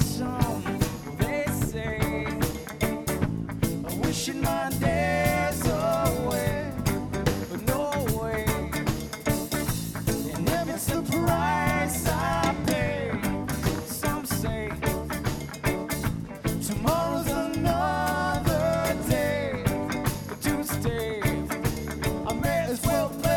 some, they say, wishing my days away, but no way. And if it's the price I pay, some say tomorrow's another day, but to stay, I may as well play.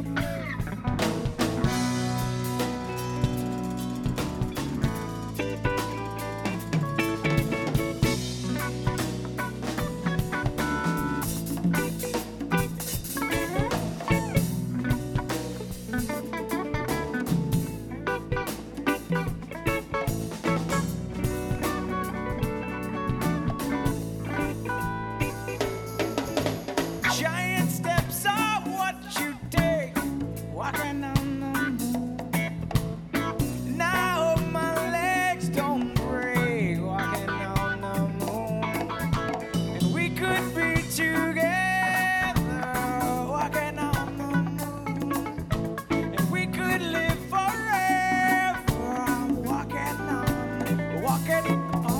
Giant steps are what you take, walking on the moon. Now my legs don't break, walking on the moon. And we could be together, walking on the moon. And we could live forever, walking on